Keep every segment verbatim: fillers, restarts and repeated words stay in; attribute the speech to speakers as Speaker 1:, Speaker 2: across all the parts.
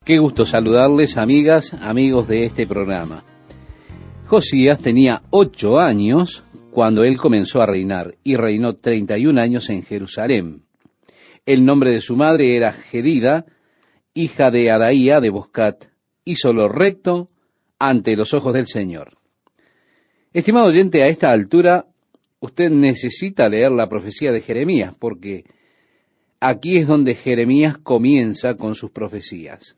Speaker 1: Qué gusto saludarles, amigas, amigos de este programa. Josías tenía ocho años cuando él comenzó a reinar, y reinó treinta y un años en Jerusalén. El nombre de su madre era Jedida, hija de Adaía de Boscat. Hizo lo recto ante los ojos del Señor. Estimado oyente, a esta altura usted necesita leer la profecía de Jeremías, porque aquí es donde Jeremías comienza con sus profecías.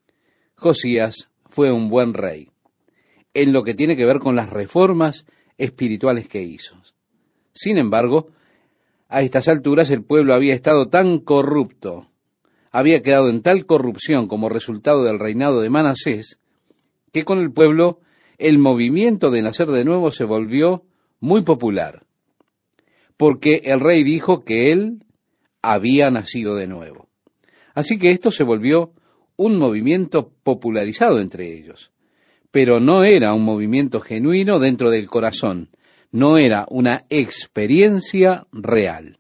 Speaker 1: Josías fue un buen rey en lo que tiene que ver con las reformas espirituales que hizo. Sin embargo, a estas alturas el pueblo había estado tan corrupto, había quedado en tal corrupción como resultado del reinado de Manasés, que con el pueblo el movimiento de nacer de nuevo se volvió muy popular, porque el rey dijo que él había nacido de nuevo. Así que esto se volvió un movimiento popularizado entre ellos, pero no era un movimiento genuino dentro del corazón, no era una experiencia real.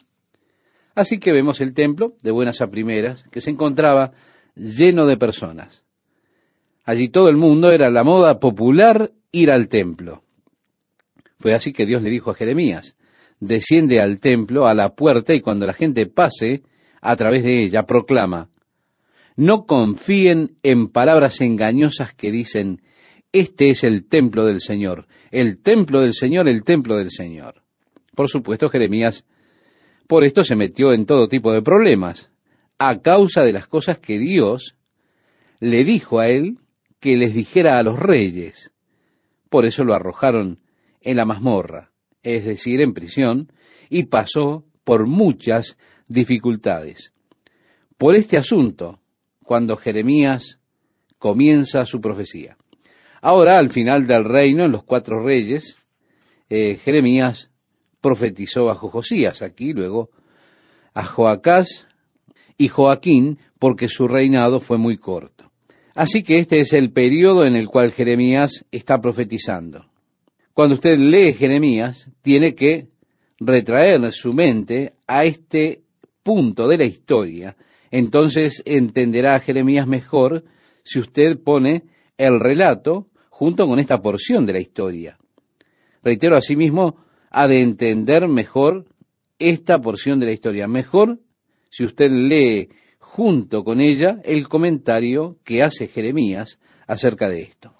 Speaker 1: Así que vemos el templo, de buenas a primeras, que se encontraba lleno de personas. Allí todo el mundo era la moda popular ir al templo. Fue así que Dios le dijo a Jeremías: desciende al templo, a la puerta, y cuando la gente pase a través de ella, proclama: no confíen en palabras engañosas que dicen: este es el templo del Señor, el templo del Señor, el templo del Señor. Por supuesto, Jeremías por esto se metió en todo tipo de problemas, a causa de las cosas que Dios le dijo a él que les dijera a los reyes. Por eso lo arrojaron en la mazmorra, es decir, en prisión, y pasó por muchas dificultades. Por este asunto, cuando Jeremías comienza su profecía. Ahora, al final del reino, en los cuatro reyes, eh, Jeremías profetizó bajo Josías, aquí luego a Joacás y Joaquín, porque su reinado fue muy corto. Así que este es el periodo en el cual Jeremías está profetizando. Cuando usted lee Jeremías, tiene que retraer su mente a este punto de la historia. Entonces entenderá a Jeremías mejor si usted pone el relato junto con esta porción de la historia. Reitero, asimismo, ha de entender mejor esta porción de la historia. Mejor si usted lee junto con ella el comentario que hace Jeremías acerca de esto.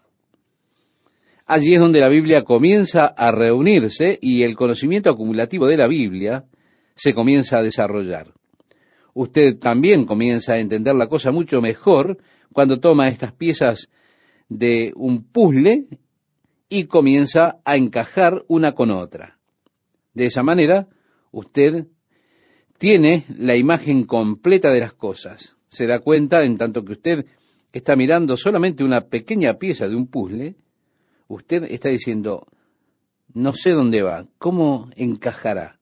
Speaker 1: Allí es donde la Biblia comienza a reunirse y el conocimiento acumulativo de la Biblia se comienza a desarrollar. Usted también comienza a entender la cosa mucho mejor cuando toma estas piezas de un puzzle y comienza a encajar una con otra. De esa manera, usted tiene la imagen completa de las cosas. Se da cuenta, en tanto que usted está mirando solamente una pequeña pieza de un puzzle, usted está diciendo: no sé dónde va, ¿cómo encajará?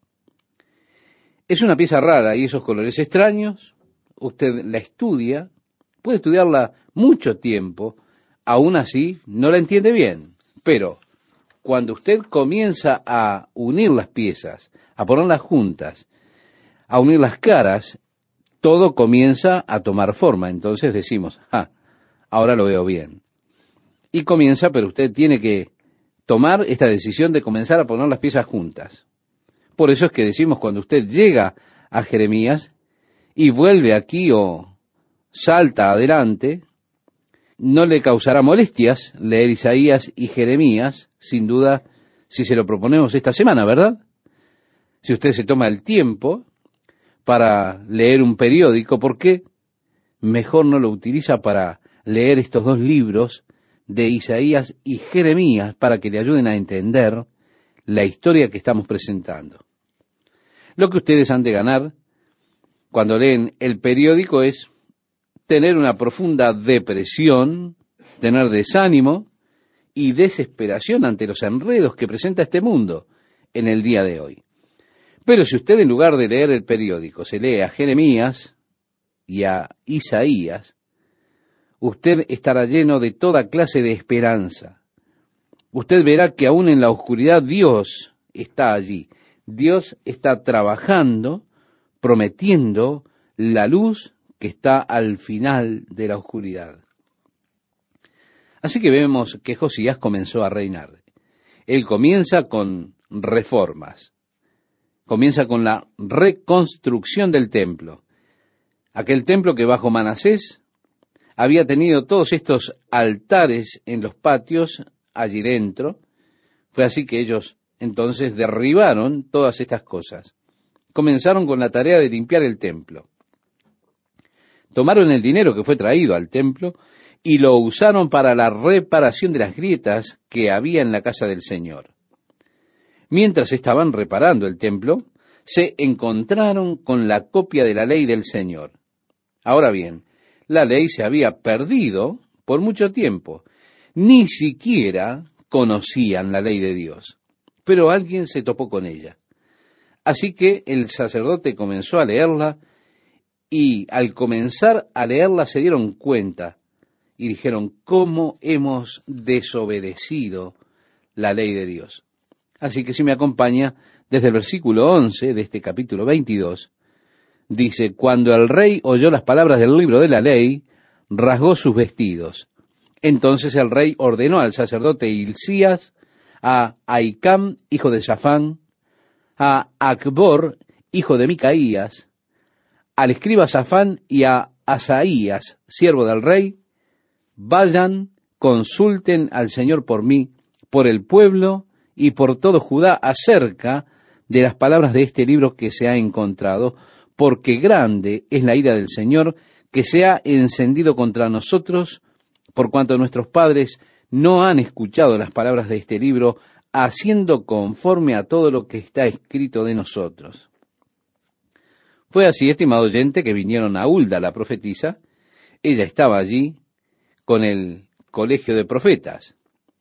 Speaker 1: Es una pieza rara y esos colores extraños, usted la estudia, puede estudiarla mucho tiempo, aún así no la entiende bien, pero cuando usted comienza a unir las piezas, a ponerlas juntas, a unir las caras, todo comienza a tomar forma. Entonces decimos: ah, ahora lo veo bien. Y comienza, pero usted tiene que tomar esta decisión de comenzar a poner las piezas juntas. Por eso es que decimos, cuando usted llega a Jeremías y vuelve aquí o salta adelante, no le causará molestias leer Isaías y Jeremías, sin duda, si se lo proponemos esta semana, ¿verdad? Si usted se toma el tiempo para leer un periódico, ¿por qué mejor no lo utiliza para leer estos dos libros de Isaías y Jeremías para que le ayuden a entender la historia que estamos presentando? Lo que ustedes han de ganar cuando leen el periódico es tener una profunda depresión, tener desánimo y desesperación ante los enredos que presenta este mundo en el día de hoy. Pero si usted, en lugar de leer el periódico, se lee a Jeremías y a Isaías, usted estará lleno de toda clase de esperanza. Usted verá que aún en la oscuridad Dios está allí. Dios está trabajando, prometiendo la luz que está al final de la oscuridad. Así que vemos que Josías comenzó a reinar. Él comienza con reformas. Comienza con la reconstrucción del templo. Aquel templo que bajo Manasés había tenido todos estos altares en los patios allí dentro. Fue así que ellos entonces derribaron todas estas cosas. Comenzaron con la tarea de limpiar el templo. Tomaron el dinero que fue traído al templo y lo usaron para la reparación de las grietas que había en la casa del Señor. Mientras estaban reparando el templo, se encontraron con la copia de la ley del Señor. Ahora bien, la ley se había perdido por mucho tiempo. Ni siquiera conocían la ley de Dios, pero alguien se topó con ella. Así que el sacerdote comenzó a leerla y al comenzar a leerla se dieron cuenta y dijeron, ¿cómo hemos desobedecido la ley de Dios? Así que si me acompaña, desde el versículo once de este capítulo veintidós, dice, cuando el rey oyó las palabras del libro de la ley, rasgó sus vestidos. Entonces el rey ordenó al sacerdote Hilcías, a Ahicam, hijo de Safán, a Acbor, hijo de Micaías, al escriba Safán y a Asaías, siervo del rey, vayan, consulten al Señor por mí, por el pueblo y por todo Judá acerca de las palabras de este libro que se ha encontrado, porque grande es la ira del Señor que se ha encendido contra nosotros, por cuanto nuestros padres no han escuchado las palabras de este libro, haciendo conforme a todo lo que está escrito de nosotros. Fue así, estimado oyente, que vinieron a Hulda, la profetisa. Ella estaba allí con el colegio de profetas.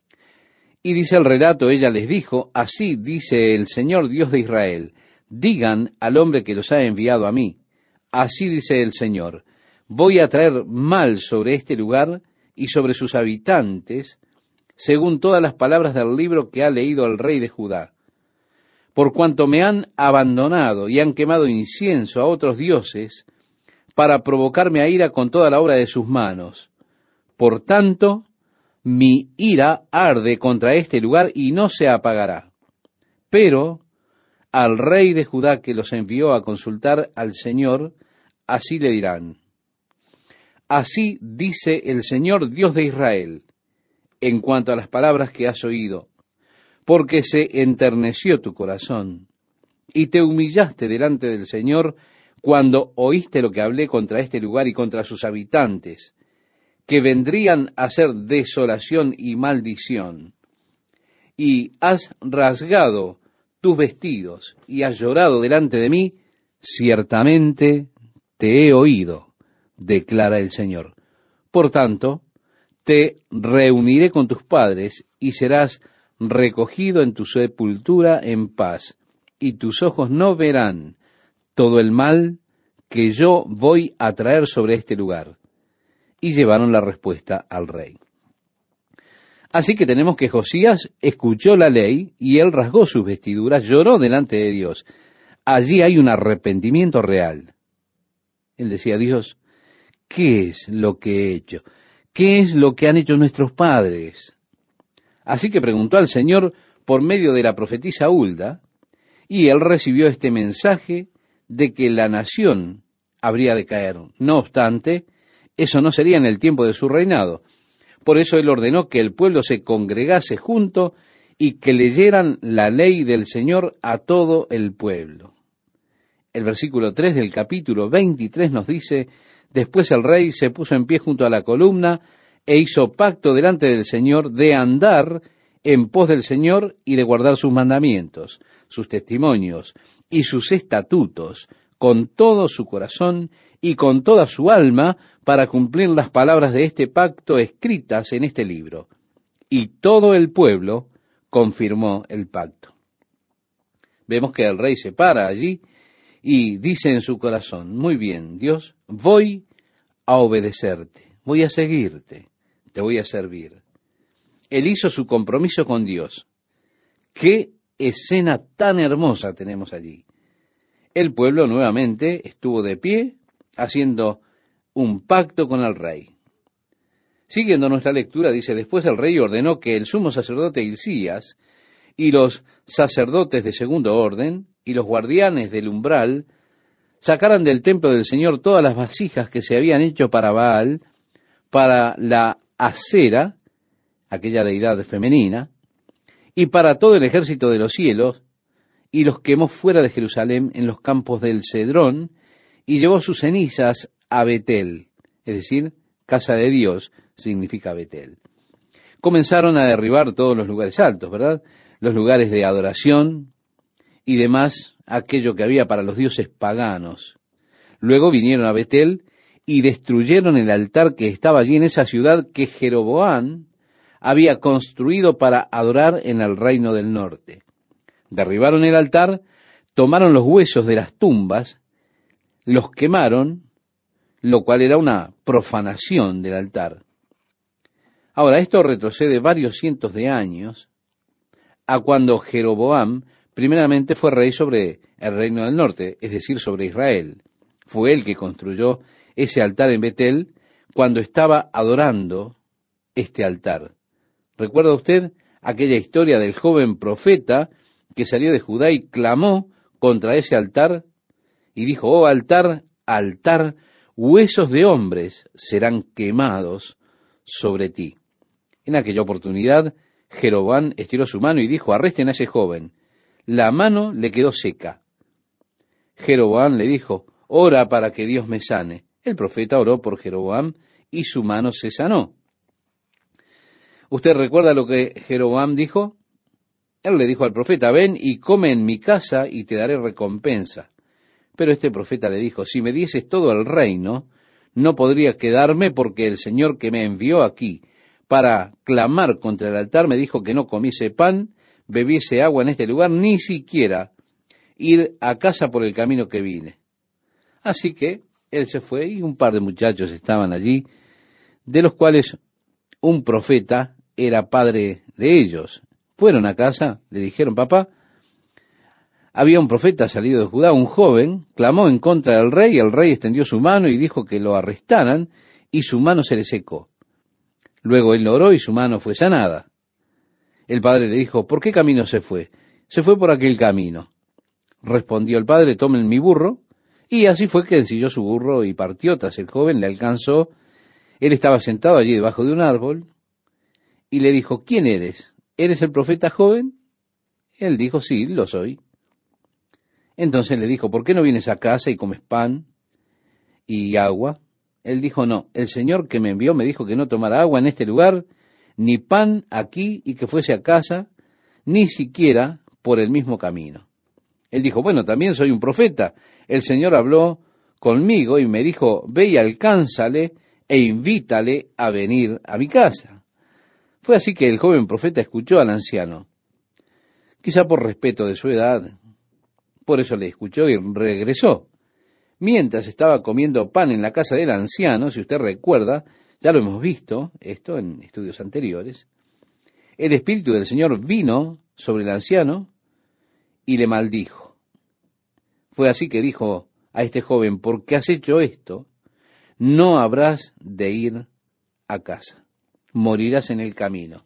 Speaker 1: Y dice el relato, ella les dijo, así dice el Señor Dios de Israel, digan al hombre que los ha enviado a mí, así dice el Señor, voy a traer mal sobre este lugar y sobre sus habitantes, según todas las palabras del libro que ha leído el rey de Judá. Por cuanto me han abandonado y han quemado incienso a otros dioses, para provocarme a ira con toda la obra de sus manos. Por tanto, mi ira arde contra este lugar y no se apagará. Pero al rey de Judá que los envió a consultar al Señor, así le dirán, así dice el Señor Dios de Israel, en cuanto a las palabras que has oído, porque se enterneció tu corazón, y te humillaste delante del Señor cuando oíste lo que hablé contra este lugar y contra sus habitantes, que vendrían a ser desolación y maldición, y has rasgado tus vestidos y has llorado delante de mí, ciertamente te he oído, declara el Señor. Por tanto, te reuniré con tus padres y serás recogido en tu sepultura en paz, y tus ojos no verán todo el mal que yo voy a traer sobre este lugar. Y llevaron la respuesta al rey. Así que tenemos que Josías escuchó la ley y él rasgó sus vestiduras, lloró delante de Dios. Allí hay un arrepentimiento real. Él decía a Dios, ¿qué es lo que he hecho? ¿Qué es lo que han hecho nuestros padres? Así que preguntó al Señor por medio de la profetisa Hulda, y él recibió este mensaje de que la nación habría de caer. No obstante, eso no sería en el tiempo de su reinado. Por eso él ordenó que el pueblo se congregase junto y que leyeran la ley del Señor a todo el pueblo. El versículo tres del capítulo veintitrés nos dice, después el rey se puso en pie junto a la columna e hizo pacto delante del Señor de andar en pos del Señor y de guardar sus mandamientos, sus testimonios y sus estatutos con todo su corazón y con toda su alma para cumplir las palabras de este pacto escritas en este libro. Y todo el pueblo confirmó el pacto. Vemos que el rey se para allí y dice en su corazón, muy bien, Dios, voy a obedecerte, voy a seguirte, te voy a servir. Él hizo su compromiso con Dios. ¡Qué escena tan hermosa tenemos allí! El pueblo nuevamente estuvo de pie, haciendo un pacto con el rey. Siguiendo nuestra lectura, dice, después el rey ordenó que el sumo sacerdote Hilcías y los sacerdotes de segundo orden y los guardianes del umbral sacaran del templo del Señor todas las vasijas que se habían hecho para Baal, para la Acera, aquella deidad femenina, y para todo el ejército de los cielos, y los quemó fuera de Jerusalén en los campos del Cedrón, y llevó sus cenizas a Betel, es decir, casa de Dios significa Betel. Comenzaron a derribar todos los lugares altos, ¿verdad? Los lugares de adoración y demás, aquello que había para los dioses paganos. Luego vinieron a Betel y destruyeron el altar que estaba allí en esa ciudad que Jeroboam había construido para adorar en el reino del norte. Derribaron el altar, tomaron los huesos de las tumbas, los quemaron, lo cual era una profanación del altar. Ahora, esto retrocede varios cientos de años a cuando Jeroboam primeramente fue rey sobre el reino del norte, es decir, sobre Israel. Fue él que construyó ese altar en Betel cuando estaba adorando este altar. ¿Recuerda usted aquella historia del joven profeta que salió de Judá y clamó contra ese altar y dijo, oh altar, altar, huesos de hombres serán quemados sobre ti? En aquella oportunidad, Jeroboam estiró su mano y dijo, arresten a ese joven. La mano le quedó seca. Jeroboam le dijo, ora para que Dios me sane. El profeta oró por Jeroboam y su mano se sanó. ¿Usted recuerda lo que Jeroboam dijo? Él le dijo al profeta, ven y come en mi casa y te daré recompensa. Pero este profeta le dijo, si me dieses todo el reino, no podría quedarme porque el Señor que me envió aquí para clamar contra el altar me dijo que no comiese pan, bebiese agua en este lugar, ni siquiera ir a casa por el camino que vine. Así que él se fue y un par de muchachos estaban allí, de los cuales un profeta era padre de ellos. Fueron a casa, le dijeron, papá, había un profeta salido de Judá, un joven, clamó en contra del rey, el rey extendió su mano y dijo que lo arrestaran, y su mano se le secó. Luego él oró y su mano fue sanada. El padre le dijo, ¿por qué camino se fue? Se fue por aquel camino. Respondió el padre, tomen mi burro, y así fue que ensilló su burro y partió tras el joven, le alcanzó. Él estaba sentado allí debajo de un árbol, y le dijo, ¿quién eres? ¿Eres el profeta joven? Él dijo, sí, lo soy. Entonces le dijo, ¿por qué no vienes a casa y comes pan y agua? Él dijo, no, el Señor que me envió me dijo que no tomara agua en este lugar, ni pan aquí, y que fuese a casa, ni siquiera por el mismo camino. Él dijo, bueno, también soy un profeta. El Señor habló conmigo y me dijo, ve y alcánzale e invítale a venir a mi casa. Fue así que el joven profeta escuchó al anciano, quizá por respeto de su edad, por eso le escuchó y regresó. Mientras estaba comiendo pan en la casa del anciano, si usted recuerda, ya lo hemos visto, esto en estudios anteriores, el Espíritu del Señor vino sobre el anciano y le maldijo. Fue así que dijo a este joven, porque has hecho esto, no habrás de ir a casa, morirás en el camino.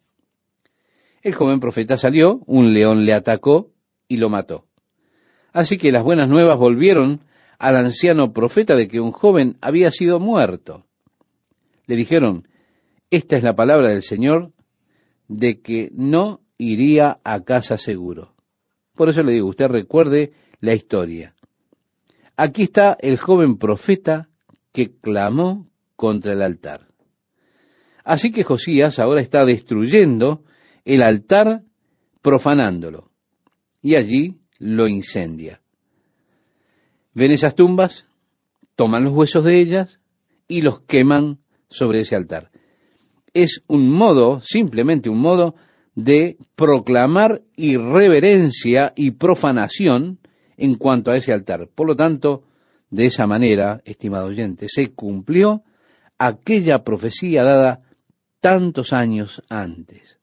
Speaker 1: El joven profeta salió, un león le atacó y lo mató. Así que las buenas nuevas volvieron al anciano profeta de que un joven había sido muerto. Le dijeron, esta es la palabra del Señor de que no iría a casa seguro. Por eso le digo, usted recuerde la historia. Aquí está el joven profeta que clamó contra el altar. Así que Josías ahora está destruyendo el altar, profanándolo, y allí lo incendia. Ven esas tumbas, toman los huesos de ellas y los queman sobre ese altar. Es un modo, simplemente un modo, de proclamar irreverencia y profanación en cuanto a ese altar. Por lo tanto, de esa manera, estimado oyente, se cumplió aquella profecía dada tantos años antes.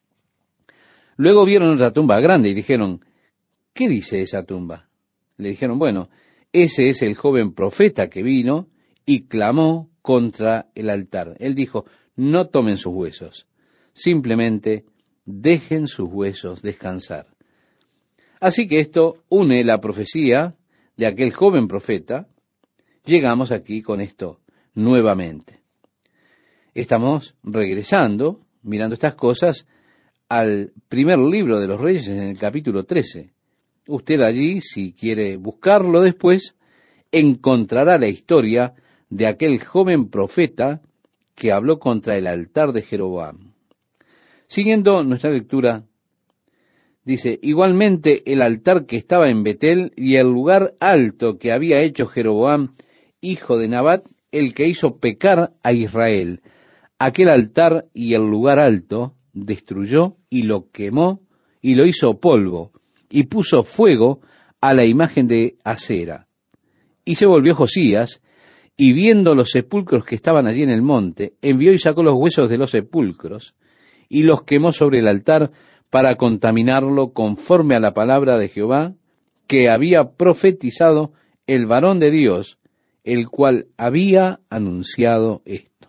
Speaker 1: Luego vieron otra tumba grande y dijeron, ¿qué dice esa tumba? Le dijeron, bueno, ese es el joven profeta que vino y clamó contra el altar. Él dijo, no tomen sus huesos, simplemente dejen sus huesos descansar. Así que esto une la profecía de aquel joven profeta. Llegamos aquí con esto nuevamente. Estamos regresando, mirando estas cosas, al primer libro de los Reyes en el capítulo trece. Usted allí, si quiere buscarlo después, encontrará la historia de aquel joven profeta que habló contra el altar de Jeroboam. Siguiendo nuestra lectura, dice, igualmente el altar que estaba en Betel y el lugar alto que había hecho Jeroboam, hijo de Nabat, el que hizo pecar a Israel, aquel altar y el lugar alto destruyó y lo quemó y lo hizo polvo y puso fuego a la imagen de Acera. Y se volvió Josías, y viendo los sepulcros que estaban allí en el monte, envió y sacó los huesos de los sepulcros, y los quemó sobre el altar para contaminarlo conforme a la palabra de Jehová, que había profetizado el varón de Dios, el cual había anunciado esto.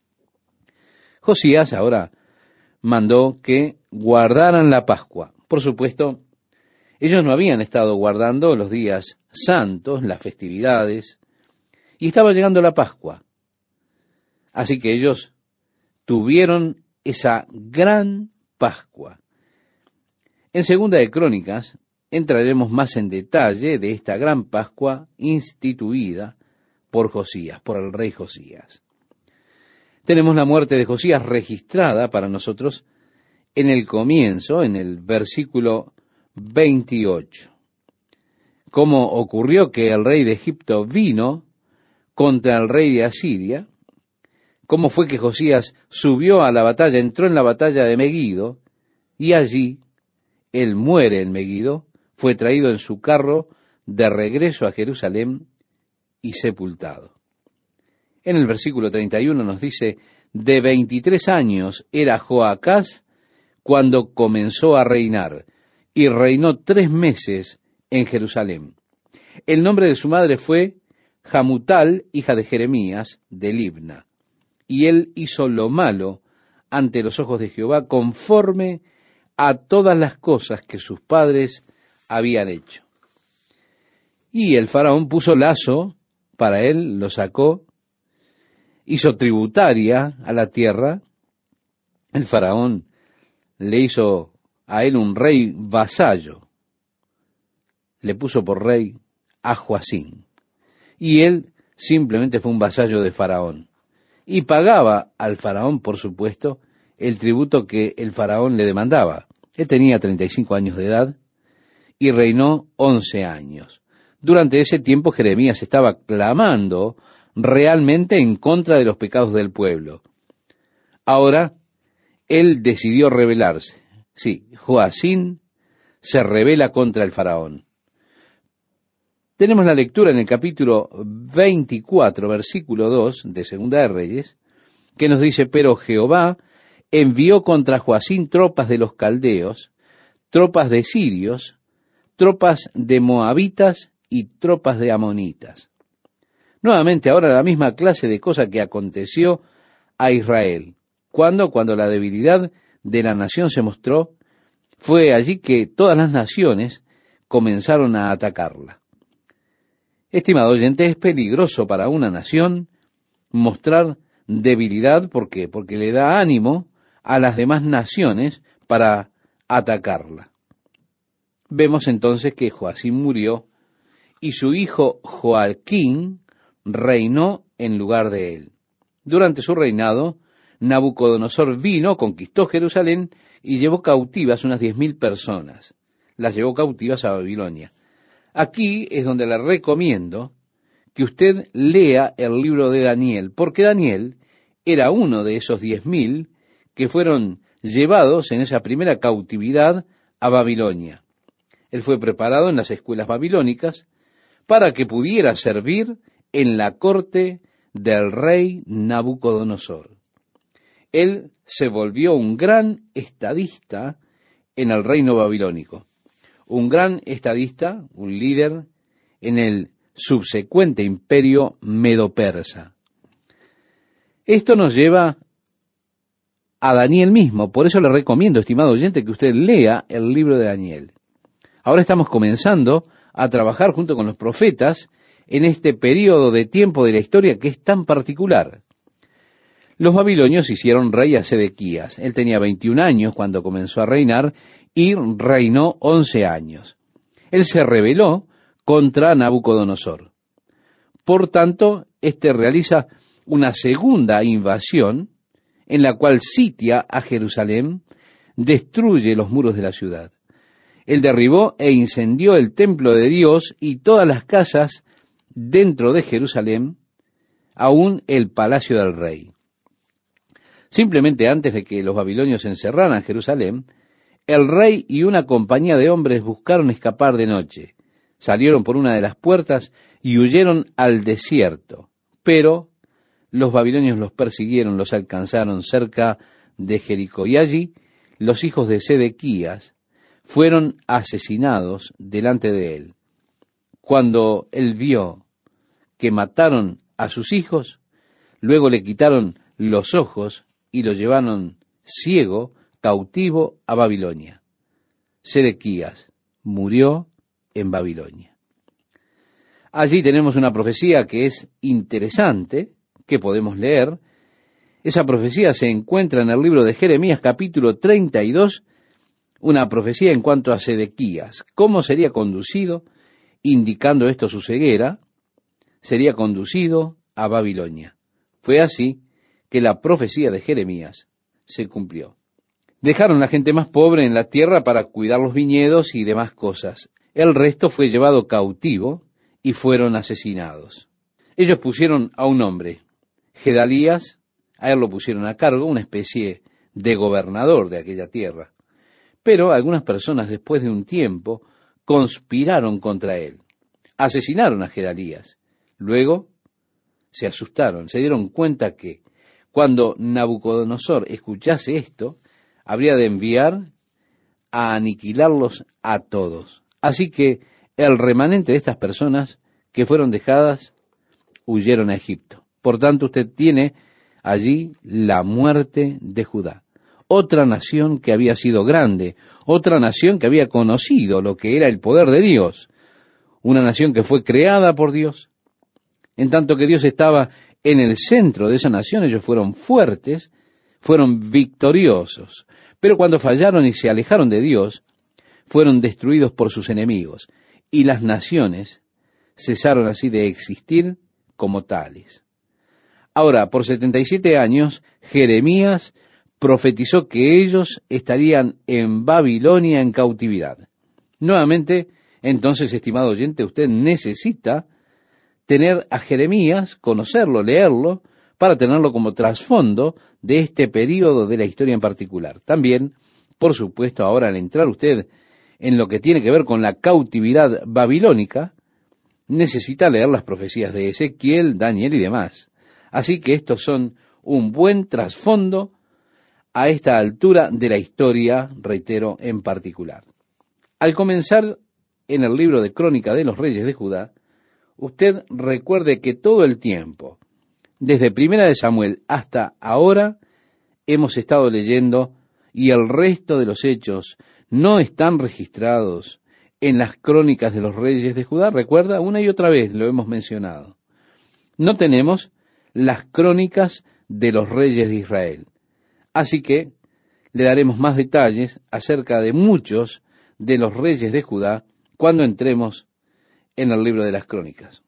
Speaker 1: Josías ahora mandó que guardaran la Pascua. Por supuesto, ellos no habían estado guardando los días santos, las festividades, y estaba llegando la Pascua. Así que ellos tuvieron esa gran Pascua. En Segunda de Crónicas entraremos más en detalle de esta gran Pascua instituida por Josías, por el rey Josías. Tenemos la muerte de Josías registrada para nosotros en el comienzo, en el versículo veintiocho. Cómo ocurrió que el rey de Egipto vino contra el rey de Asiria, cómo fue que Josías subió a la batalla, entró en la batalla de Megido, y allí él muere en Megido, fue traído en su carro de regreso a Jerusalén y sepultado. En el versículo treinta y uno nos dice, de veintitrés años era Joacás cuando comenzó a reinar, y reinó tres meses en Jerusalén. El nombre de su madre fue Hamutal, hija de Jeremías, de Libna. Y él hizo lo malo ante los ojos de Jehová, conforme a todas las cosas que sus padres habían hecho. Y el faraón puso lazo para él, lo sacó, hizo tributaria a la tierra. El faraón le hizo a él un rey vasallo. Le puso por rey a Joacín. Y él simplemente fue un vasallo de Faraón. Y pagaba al Faraón, por supuesto, el tributo que el Faraón le demandaba. Él tenía treinta y cinco años de edad y reinó once años. Durante ese tiempo Jeremías estaba clamando realmente en contra de los pecados del pueblo. Ahora, él decidió rebelarse. Sí, Joacín se rebela contra el Faraón. Tenemos la lectura en el capítulo veinticuatro, versículo dos de Segunda de Reyes, que nos dice, pero Jehová envió contra Joacín tropas de los caldeos, tropas de sirios, tropas de moabitas y tropas de amonitas. Nuevamente ahora la misma clase de cosa que aconteció a Israel. ¿Cuándo? Cuando la debilidad de la nación se mostró, fue allí que todas las naciones comenzaron a atacarla. Estimado oyente, es peligroso para una nación mostrar debilidad. ¿Por qué? Porque le da ánimo a las demás naciones para atacarla. Vemos entonces que Joacín murió y su hijo Joaquín reinó en lugar de él. Durante su reinado, Nabucodonosor vino, conquistó Jerusalén y llevó cautivas unas diez mil personas. Las llevó cautivas a Babilonia. Aquí es donde le recomiendo que usted lea el libro de Daniel, porque Daniel era uno de esos diez mil que fueron llevados en esa primera cautividad a Babilonia. Él fue preparado en las escuelas babilónicas para que pudiera servir en la corte del rey Nabucodonosor. Él se volvió un gran estadista en el reino babilónico, un gran estadista, un líder en el subsecuente imperio medo-persa. Esto nos lleva a Daniel mismo. Por eso le recomiendo, estimado oyente, que usted lea el libro de Daniel. Ahora estamos comenzando a trabajar junto con los profetas en este periodo de tiempo de la historia que es tan particular. Los babilonios hicieron rey a Sedequías. Él tenía veintiún años cuando comenzó a reinar y reinó once años. Él se rebeló contra Nabucodonosor. Por tanto, éste realiza una segunda invasión en la cual sitia a Jerusalén, destruye los muros de la ciudad. Él derribó e incendió el templo de Dios y todas las casas dentro de Jerusalén, aún el palacio del rey. Simplemente antes de que los babilonios encerraran Jerusalén, el rey y una compañía de hombres buscaron escapar de noche. Salieron por una de las puertas y huyeron al desierto. Pero los babilonios los persiguieron, los alcanzaron cerca de Jericó. Y allí los hijos de Sedequías fueron asesinados delante de él. Cuando él vio que mataron a sus hijos, luego le quitaron los ojos y lo llevaron ciego, cautivo a Babilonia. Sedequías murió en Babilonia. Allí tenemos una profecía que es interesante, que podemos leer. Esa profecía se encuentra en el libro de Jeremías, capítulo treinta y dos, una profecía en cuanto a Sedequías. ¿Cómo sería conducido? Indicando esto su ceguera, sería conducido a Babilonia. Fue así que la profecía de Jeremías se cumplió. Dejaron la gente más pobre en la tierra para cuidar los viñedos y demás cosas. El resto fue llevado cautivo y fueron asesinados. Ellos pusieron a un hombre, Gedalías, a él lo pusieron a cargo, una especie de gobernador de aquella tierra. Pero algunas personas, después de un tiempo, conspiraron contra él. Asesinaron a Gedalías. Luego se asustaron, se dieron cuenta que cuando Nabucodonosor escuchase esto, habría de enviar a aniquilarlos a todos. Así que el remanente de estas personas que fueron dejadas huyeron a Egipto. Por tanto, usted tiene allí la muerte de Judá. Otra nación que había sido grande, otra nación que había conocido lo que era el poder de Dios, una nación que fue creada por Dios. En tanto que Dios estaba en el centro de esa nación, ellos fueron fuertes, fueron victoriosos. Pero cuando fallaron y se alejaron de Dios, fueron destruidos por sus enemigos, y las naciones cesaron así de existir como tales. Ahora, por setenta y siete años, Jeremías profetizó que ellos estarían en Babilonia en cautividad. Nuevamente, entonces, estimado oyente, usted necesita tener a Jeremías, conocerlo, leerlo, para tenerlo como trasfondo de este período de la historia en particular. También, por supuesto, ahora al entrar usted en lo que tiene que ver con la cautividad babilónica, necesita leer las profecías de Ezequiel, Daniel y demás. Así que estos son un buen trasfondo a esta altura de la historia, reitero, en particular. Al comenzar en el libro de Crónica de los Reyes de Judá, usted recuerde que todo el tiempo, desde Primera de Samuel hasta ahora, hemos estado leyendo y el resto de los hechos no están registrados en las crónicas de los reyes de Judá. Recuerda, una y otra vez lo hemos mencionado. No tenemos las crónicas de los reyes de Israel. Así que le daremos más detalles acerca de muchos de los reyes de Judá cuando entremos en el libro de las crónicas.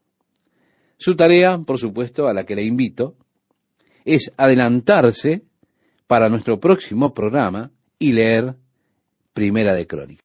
Speaker 1: Su tarea, por supuesto, a la que le invito, es adelantarse para nuestro próximo programa y leer Primera de Crónicas.